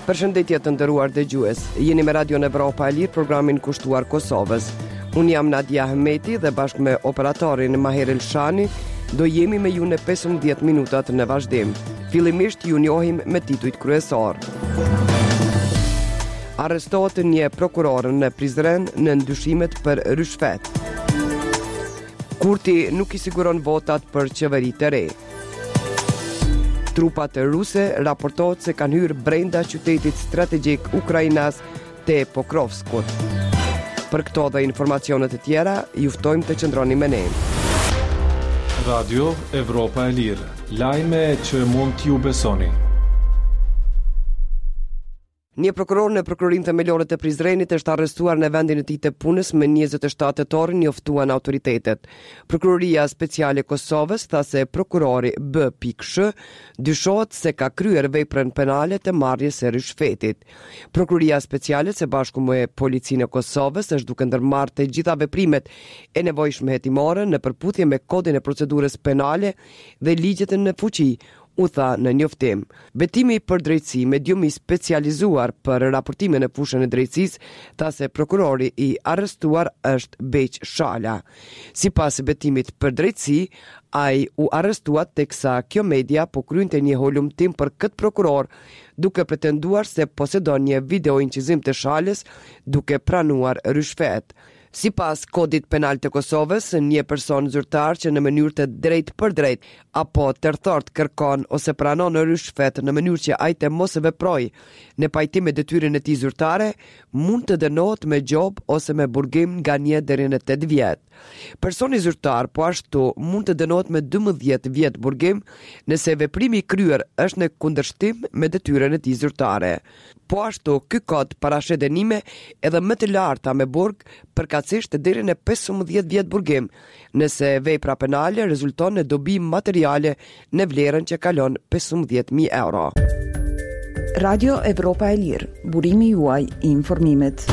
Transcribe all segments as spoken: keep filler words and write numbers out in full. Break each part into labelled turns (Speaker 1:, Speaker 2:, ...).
Speaker 1: Përshëndetje të nderuar dëgjues. Jeni me Radio Evropa e Lirë, programin kushtuar Kosovës. Unë jam Nadia Ahmeti dhe bashkë me operatorin Maher Elshani do jemi me ju në pesëmbëdhjetë minutat në vazhdim. Fillimisht ju njohim me titujt kryesor. Arrestohet një prokuror në Prizren në ndyshimet për rishfet. Kurti nuk i siguron votat për qeveri të re. Trupat ruse raportohet se kanë hyrë brenda qytetit strategjik ukrainas te Pokrovskut. Për këto dhe informacionet e tjera, ju ftojmë të qëndroni me ne.
Speaker 2: Radio Evropa e Lirë, lajme që mund t'ju besoni.
Speaker 1: Një prokuror në prokurorinë themelore të Prizrenit është arrestuar në vendin e tij të punës më njëzet e shtatë tetor, njoftuan autoritetet. Prokuroria Speciale e Kosovës tha se prokurori B. Sh dyshohet se ka kryer veprën penale të marrjes së rishfetit. Prokuroria Speciale së bashku me Policinë e Kosovës është duke ndërmarrë të gjitha veprimet e nevojshme hetimore në përputhje me kodin e procedurës penale dhe ligjet në fuqi, u tha në njoftim. Betimi për drejtësi me djumi specializuar për raportime në fushën e drejtësisë, tha se prokurori i arrestuar është Beq Shala. Sipas betimit për drejtësi, ai u arrestuat teksa kjo media po krynte një holumtim për këtë prokuror, duke pretenduar se posedon një video incizim të Shalës duke pranuar rishfet. Si pas kodit penal të Kosovës, një person zyrtar që në mënyrë të drejt për drejt apo tërthort kërkon ose pranon në rishfet në mënyrë që ai të mos veproj në pajtim me detyrën e tij zyrtare, mund të dënohet me gjob ose me burgim nga një deri në tetë vjet. Personi zyrtar po ashtu mund të dënohet me dymbëdhjetë vjet burgim nëse veprimi i kryer është në kundërshtim me detyrën e tij zyrtare. Po ashtu, ky kod parashet dënime edhe më të larta me burg përkatësisht deri në pesëmbëdhjetë vjet burgim, nëse vepra penale rezulton në dobi materiale në vlerën që kalon pesëmbëdhjetë mijë euro.
Speaker 3: Radio Evropa e Lirë, burimi juaj i informimit.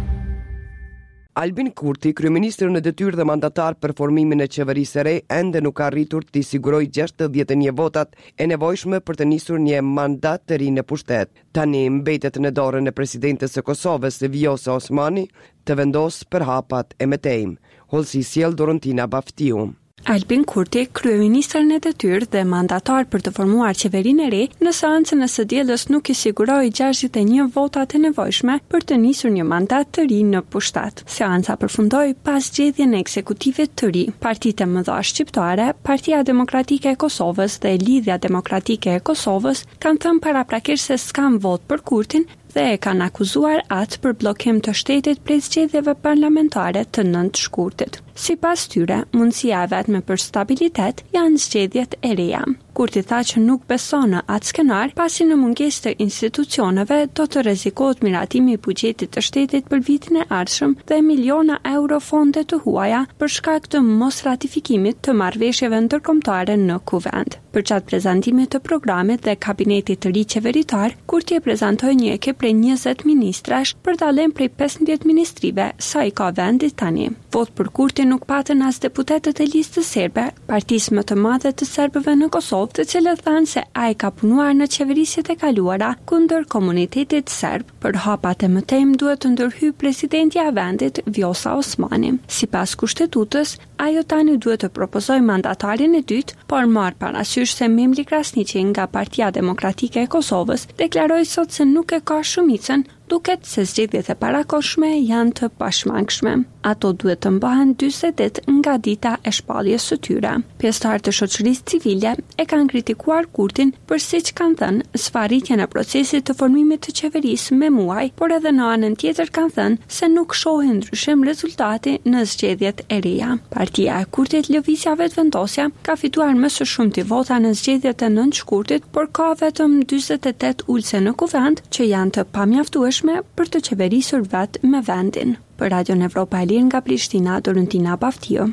Speaker 1: Albin Kurti, kryeministri në detyrë dhe mandatar për formimin e qeverisë së re, ende nuk ka arritur të sigurojë gjashtëdhjetë e një votat e nevojshme për të nisur një mandat të ri në pushtet. Tani mbetet në dorën e presidentes së Kosovës, Vjosa Osmani, të vendosë për hapat e metejm. Holsi sjell Dorontina Baftiu.
Speaker 4: Albin Kurti, kryeministër në detyrë dhe mandatar për të formuar qeverinë e re, në seancën e së dielës nuk i siguroi gjashtëdhjetë e një votat e nevojshme për të nisur një mandat të ri në pushtet. Seanca përfundoi pas zgjedhjen e ekzekutivit të ri. Partitë e mëdha shqiptare, Partia Demokratike e Kosovës dhe Lidhja Demokratike e Kosovës kanë thënë paraprakisht se s'kan vot për Kurtin dhe e kanë akuzuar atë për blokim të shtetit prej zgjedhjeve parlamentare të nëntë shkurtit. Sipas tyre, mundësia e vetme për stabilitet janë zgjedhjet e reja. Kurti tha që nuk beson në atë skenar, pasi në mungesë të institucioneve do të rrezikohet miratimi i buxhetit të shtetit për vitin e ardhshëm dhe miliona euro fonde të huaja për shkak të mos ratifikimit të marrëveshjeve ndërkombëtare në Kuvend. Për çat prezantimit të programit dhe kabinetit të ri qeveritar, Kurti e prezantoi një ekip prej njëzet ministrash për dallim prej pesëmbëdhjetë ministrive, sa i ka vendi tani. Vot për Kurti nuk patën as deputetët e listës serbe, partisë më të madhe të serbëve në Kosovë, të cilët thanë se ai ka punuar në qeverisjet e kaluara kundër komunitetit serb. Për hapat e mëtejm duhet të ndërhyjë presidentja e vendit Vjosa Osmani. Sipas kushtetutës, ajo tani duhet të propozojë mandatarin e dytë, por marr parasysh se Memli Krasniqi nga Partia Demokratike e Kosovës deklaroi sot se nuk e ka shumicën, duket se zgjedhjet e parakohshme janë të pashmangshme. Ato duhet të mbahen dyzet ditë nga dita e shpalljes së tyre. Pjesëtarët e shoqërisë civile e kanë kritikuar Kurtin për siç kanë thënë sfarritjen e procesit të formimit të qeverisë me muaj, por edhe në anën tjetër kanë thënë se nuk shohin ndryshim rezultati në zgjedhjet e reja. Partia e Kurtit Lëvizja Vetëvendosja ka fituar më së shumti vota në zgjedhjet e nëntë shkurtit, por ka vetëm dyzet e tetë ulse në Kuvend që janë të pamjaftueshme për të qeverisur vetë me vendin. Për Radio Evropa e Lirë nga Prishtina, Dorontina Baftiu.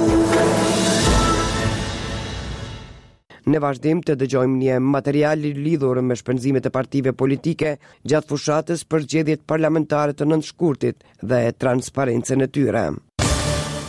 Speaker 1: Në vazhdim të dëgjojmë një material lidhur me shpenzimet e partive politike gjatë fushatës për zgjedhjet parlamentare të nëntëshkurtit dhe transparencën e tyre.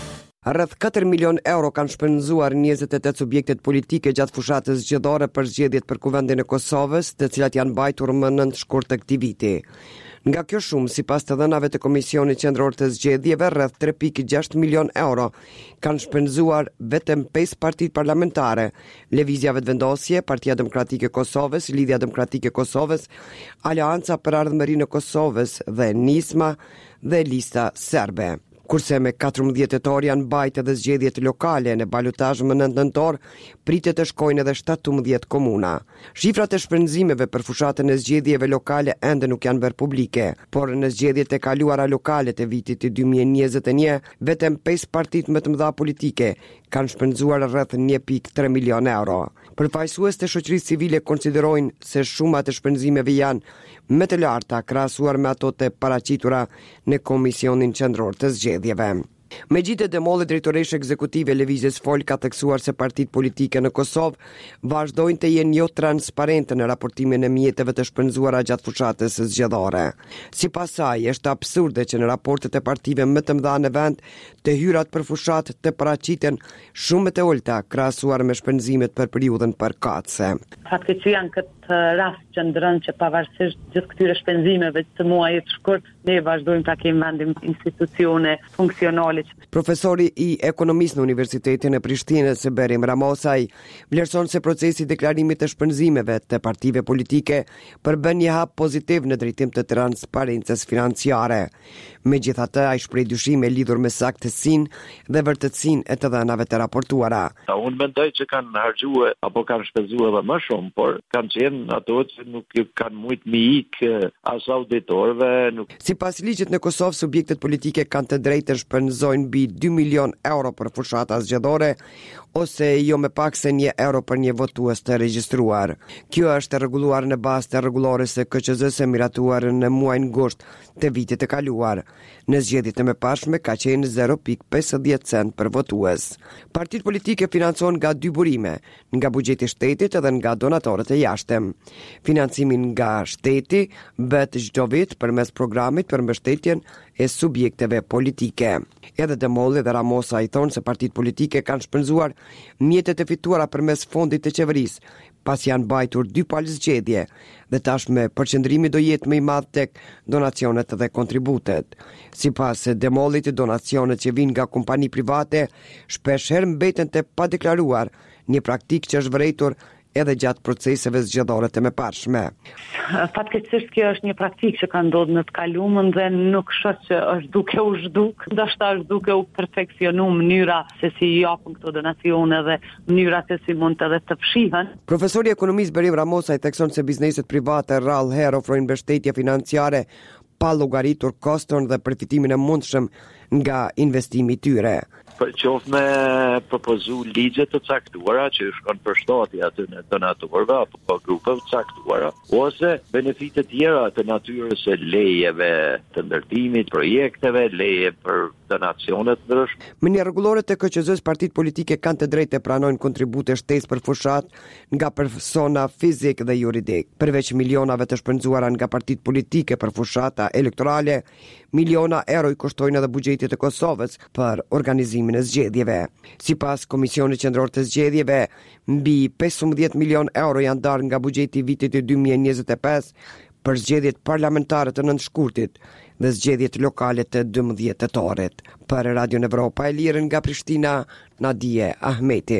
Speaker 1: Rreth katër milion euro kanë shpenzuar njëzet e tetë subjektet politike gjatë fushatës zgjedhore për zgjedhjet për Kuvendin e Kosovës, të cilat janë mbajtur më nënt shkurt të këtij viti. Nga kjo shumë, sipas të dhënave të Komisionit Qendror të Zgjedhjeve, rreth tre pikë gjashtë milion euro kanë shpenzuar vetëm pesë partitë parlamentare: Lëvizja Vetëvendosje, Partia Demokratike e Kosovës, Lidhja Demokratike e Kosovës, Aleanca për Ardhmërinë e Kosovës dhe Nisma dhe Lista Serbe. Kurse me katërmbëdhjetë tetor janë mbajtë edhe zgjedhjet lokale, në balotazh më nëntë nëntor pritet të shkojnë edhe shtatëmbëdhjetë komuna. Shifrat e shpenzimeve për fushatën e zgjedhjeve lokale ende nuk janë bërë publike, por në zgjedhjet e kaluara lokale të vitit dy mijë e njëzet e një, vetëm pesë partitë më të mëdha politike kanë shpenzuar rreth një pikë tre milion euro. Përfaqësues të shoqërisë civile konsiderojnë se shuma të shpenzimeve janë më të larta krahasuar me ato të paraqitura në Komisionin Qendror të Zgjedhjeve. Megjithëse Demolli, drejtoresha ekzekutive e Lëvizjes Fol, ka theksuar se partitë politike në Kosovë vazhdojnë të jenë jo transparente në raportimin e mjeteve të shpenzuara gjatë fushatës së zgjedhore. Sipas saj, është absurde që në raportet e partive më të mëdha në vend, të hyrat për fushatë të paraqiten shumë të ulta krahasuar me shpenzimet për periudhën përkatëse.
Speaker 5: Faktikisht janë këtë rast që ndrën që pavarësisht gjithë këtyre shpenzimeve të muajit shkurt, ne vazhdojmë ta kemi vendim institucione funksionale.
Speaker 1: Profesori i ekonomisë në Universitetin e Prishtinës, Berim Ramosaj, vlerëson se procesi i deklarimit të shpenzimeve të partive politike përbën një hap pozitiv në drejtim të transparencës financiare. Megjithatë, ai shpreh dyshime lidhur me saktësinë dhe vërtetësinë e të dhënave të raportuara.
Speaker 6: Unë mendoj që kanë harxuar apo kanë shpenzuar edhe më shumë, por kanë qenë ato që nuk kanë mujt mi ik as auditorëve. Nuk...
Speaker 1: Sipas ligjit në Kosovë, subjektet politike kanë të drejtë të shpenzojnë mbi dy milion euro për fushata zgjedhore, ose jo më pak se një euro për një votues të regjistruar. Kjo është rregulluar në bazë të rregullores së K Q Z-së miratuar në muajin gusht të vitit të kaluar. Në zgjedhjet e mëparshme ka qenë zero pikë pesëdhjetë cent për votues. Partitë politike financojnë nga dy burime, nga buxheti i shtetit edhe nga donatorët e jashtëm. Financimin nga shteti bëhet çdo vit përmes programit për mbështetjen e subjekteve politike. Edhe Demolli dhe Ramosa i thonë se partitë politike kanë shpenzuar mjetet e fituara përmes fondit të qeverisë, pas janë bajtur dy palë zgjedhje, dhe tashme përqendrimi do jetë më i madh tek donacionet dhe kontributet. Sipas Demollit, donacionet që vijnë nga kompani private shpeshherë mbeten të padeklaruar, një praktikë që është vërejtur edhe gjatë proceseve zgjedhore të mëparshme.
Speaker 5: Fatkeqësisht kjo është një praktikë që ka ndodhur në të kaluamën dhe nuk shoh që është duke u zhduk, ndoshta është duke u perfeksionuar mënyra se si japën këto donacione dhe mënyra se si mund të edhe të fshihen.
Speaker 1: Profesori i ekonomisë Berim Ramosaj thekson se bizneset private rrallë herë ofrojnë mbështetje financiare pa llogaritur koston dhe përfitimin e mundshëm nga investimi i tyre.
Speaker 6: Për qoftë me propozu ligje të caktuara që shkon për shtatje aty në donatorëve apo grupeve të caktuara, ose benefite tjera të natyrës së lejeve të ndërtimit, projekteve, leje për donacione të ndryshme.
Speaker 1: Me një rregullore të K Q Z-s, partitë politike kanë të drejtë të pranojnë kontribute shtesë për fushat nga persona fizik dhe juridik. Përveç milionave të shpenzuara nga partitë politike për fushata elektorale, miliona euro i kushtojnë edhe buxhetit të Kosovës për organizimin e zgjedhjeve. Sipas Komisionit Qendror të Zgjedhjeve, mbi pesëmbëdhjetë milion euro janë darë nga buxheti i vitit dy mijë e njëzet e pesë për zgjedhjet parlamentare të nëntëshkurtit dhe zgjedhjet lokale të dymbëdhjetë tetorit. Për Radio Evropa e Lirë nga Prishtina, Nadije Ahmeti.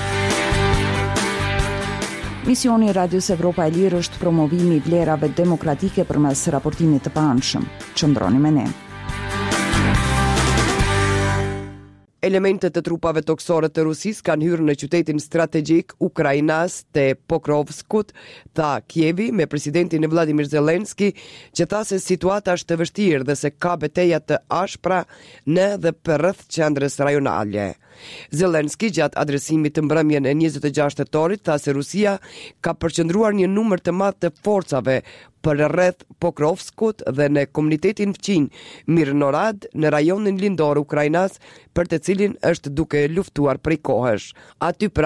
Speaker 3: Misioni i Radios Evropa e Lirë është promovimi i vlerave demokratike përmes raportimit të paanshëm. Qëndroni me ne.
Speaker 1: Elementet të trupave toksore të Rusisë kanë hyrë në qytetin strategjik ukrainas të Pokrovskut, tha Kievi me presidentin Vladimir Zelenski, që tha se situata është e vështirë dhe se ka betejë të ashpra në dhe përreth qendrës rajonale. Zelenski gjatë adresimit të mbrëmjen e njëzet e gjashtë tetorit tha se Rusia ka përqendruar një numër të madh të forcave për rreth Pokrovskut dhe në komunitetin fqin Mirnorad në rajonin lindor ukrainas, për të cilin është duke luftuar prej kohësh. Aty pranë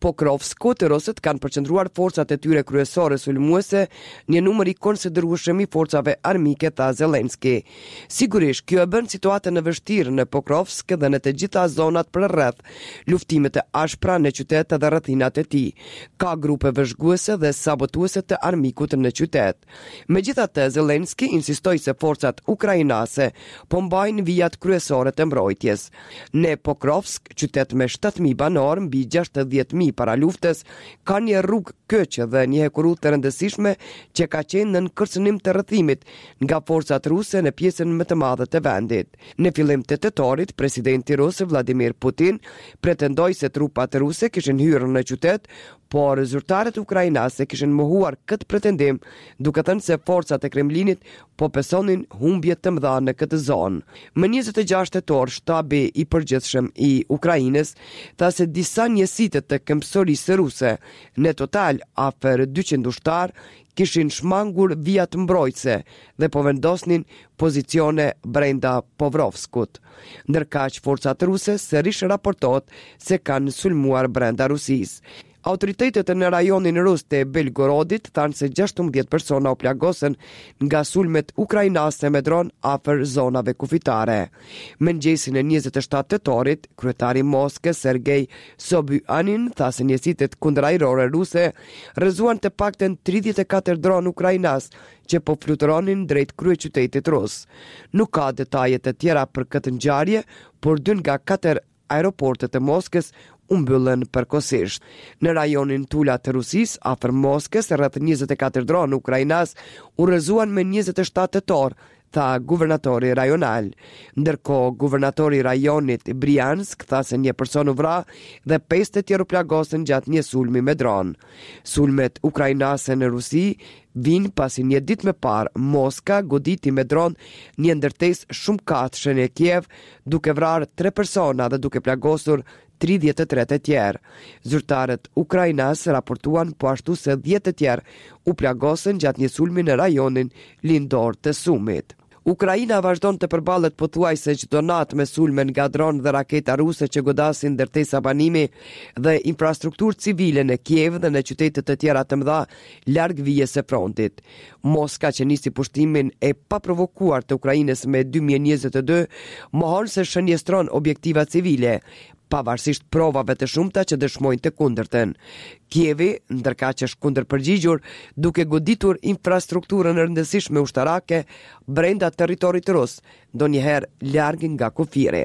Speaker 1: Pokrovskut, rusët kanë përqendruar forcat e tyre kryesore sulmuese, një numër i konsiderueshëm i forcave armike, tha Zelenski. Sigurisht, kjo e bën situatën e vështirë në Pokrovsk dhe në të gjitha zonat përreth, luftimet e ashpra në qytet dhe rrethinat e tij. Ka grupe vëzhguese dhe sabotuese të armikut në qytet. Megjithatë, Zelenski insistoi se forcat ukrainase po mbajnë vijat kryesore të mbrojtjes. Në Pokrovsk, qytet me shtatë mijë banor, mbi gjashtëdhjetë mijë para luftës, ka një rrugë kyç dhe një hekurut të rëndësishme që ka qenë në kërcënim të rrethimit nga forcat ruse në pjesën më të madhe të vendit. Në fillim të tetorit, presidenti rus Vladimir Putin pretendoi se trupat ruse kishin hyrë në qytet, por zyrtarët ukrainase kishin mohuar këtë pretendim, duke thënë se forcat e Kremlinit po pesonin humbje të mëdha në këtë zonë. Më njëzet e gjashtë tetor, shtabi i përgjithshëm i Ukrainës tha se disa njësitë të këmbësorisë ruse, në total afër dyqind ushtar, kishin shmangur vijat mbrojtëse dhe po vendosnin pozicione brenda Povrovskut. Ndërkaq forcat ruse sërish raportohet se kanë sulmuar brenda Rusisë. Autoritetet në rajonin rus të Belgorodit thanë se gjashtëmbëdhjetë persona u plagosën nga sulmet ukrainase me dron afër zonave kufitare. Mëngjesin e njëzet e shtatë tetorit, kryetari i Moskës Sergej Sobyanin tha se njësitet kundërajrore ruse rrëzuan të paktën tridhjetë e katër dron ukrainas që po fluturonin drejt kryeqytetit rus. Nuk ka detaje të tjera për këtë ngjarje, por dy nga katër aeroportet e Moskës u mbyllën përkohësisht. Në rajonin Tula të Rusisë, afër Moskës, rreth njëzet e katër dronë ukrainas u rrëzuan me njëzet e shtatë tetor, tha guvernatori rajonal. Ndërkohë, guvernatori i rajonit Briansk tha se një person u vra dhe pesë të tjerë u plagosën gjatë një sulmi me dron. Sulmet ukrainase në Rusi vinë pasi një ditë më parë Moska goditi me dron një ndërtesë shumë katëshe në Kiev, duke vrarë tre persona dhe duke plagosur tridhjetë e tre të tjerë. Zyrtarët ukrainas raportuan po ashtu se dhjetë të tjerë u plagosën gjatë një sulmi në rajonin lindor të Sumit. Ukraina vazhdon të përballet pothuajse çdo natë me sulme nga dronë dhe raketa ruse që godasin ndërtesa banimi dhe infrastrukturë civile në Kiev dhe në qytete të tjera të mëdha larg vijës së frontit. Moska, që nisi pushtimin e paprovokuar të Ukrainës me dy mijë e njëzet e dy, mohon se shënjestron objektiva civile, pavarësisht provave të shumta që dëshmojnë të kundërtën. Kievi, ndërkaq është kundërpërgjigjur, duke goditur infrastrukturën e rëndësishme ushtarake brenda territorit rus, ndonjëherë larg nga kufiri.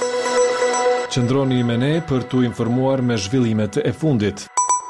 Speaker 2: Qëndroni me ne për t'u informuar me zhvillimet e fundit.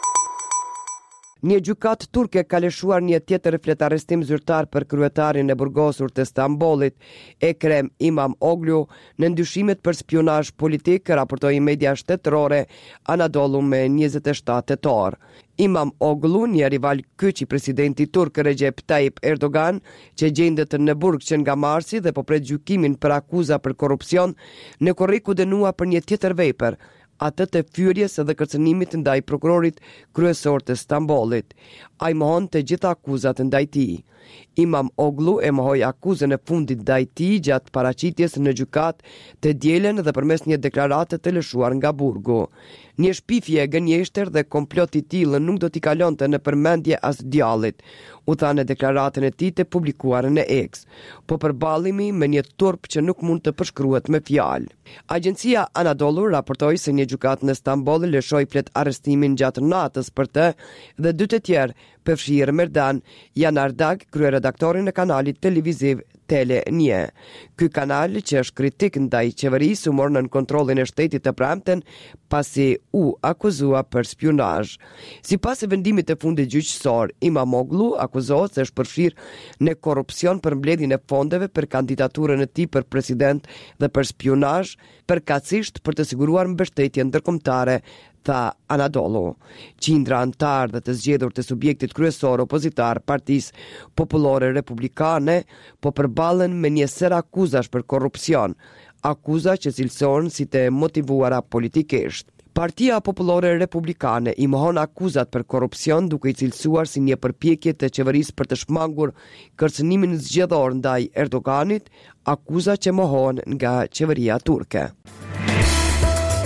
Speaker 1: Një gjykat turke ka lëshuar një tjetër flet arrestim zyrtar për kryetarin e burgosur të Stambollit, Ekrem İmamoğlu, në ndyshimet për spionazh politik, raportoi media shtetërore Anadolu me njëzet e shtatë tetor. İmamoğlu, një rival kyç i presidentit turk Recep Tayyip Erdogan, që gjendet në burg që nga marsi dhe po pret gjykimin për akuza për korrupsion, në korrik u dënua për një tjetër vepër, atë të fyrjes dhe kërcënimit ndaj prokurorit kryesor të Stambollit. Ai mohon të gjitha akuzat ndaj tij. İmamoğlu e mohoi akuzën e fundit ndaj tij gjatë paraqitjes në gjykat të dielën dhe përmes një deklarate të lëshuar nga burgu. Një shpifje e gënjeshtër dhe komplot i tillë nuk do t'i kalonte në përmendje as djallit, u tha në deklaratën e tij të publikuar në X, po përballemi me një turp që nuk mund të përshkruhet me fjalë. Agjencia Anadolu raportoi se një gjykat në Stamboll lëshoi flet arrestimin gjatë natës për të dhe dy të tjerë, përfshirë Merdan Janardag, kryeredaktorin e kanalit televiziv Tele një. Ky kanal, që është kritik ndaj qeverisë, u mor nën kontrollin e shtetit të premten pasi u akuzua për spionazh. Sipas e vendimit të fundit gjyqësor, İmamoğlu akuzohet se është përfshirë në korrupsion për mbledhjen e fondeve për kandidaturën e tij për president dhe për spionazh, përkatësisht për të siguruar mbështetje ndërkombëtare, tha Anadolu. Qindra antar dhe të zgjedhur të subjektit kryesor opozitar Partisë Popullore Republikane po përballen me një ser akuzash për korrupsion, akuza që cilësohen si të motivuara politikisht. Partia Popullore Republikane i mohon akuzat për korrupsion, duke i cilësuar si një përpjekje të qeverisë për të shmangur kërcënimin zgjedhor ndaj Erdoganit, akuza që mohon nga qeveria turke.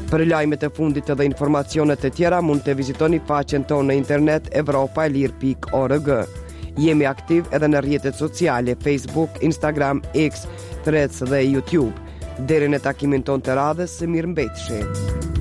Speaker 1: Për lajmet e fundit dhe informacionet e tjera mund të vizitoni faqen tonë në internet evropaelir pikë org. Jemi aktiv edhe në rrjetet sociale Facebook, Instagram, X, Threads dhe YouTube. Deri në takimin ton të radhës, mirëmbëjtje.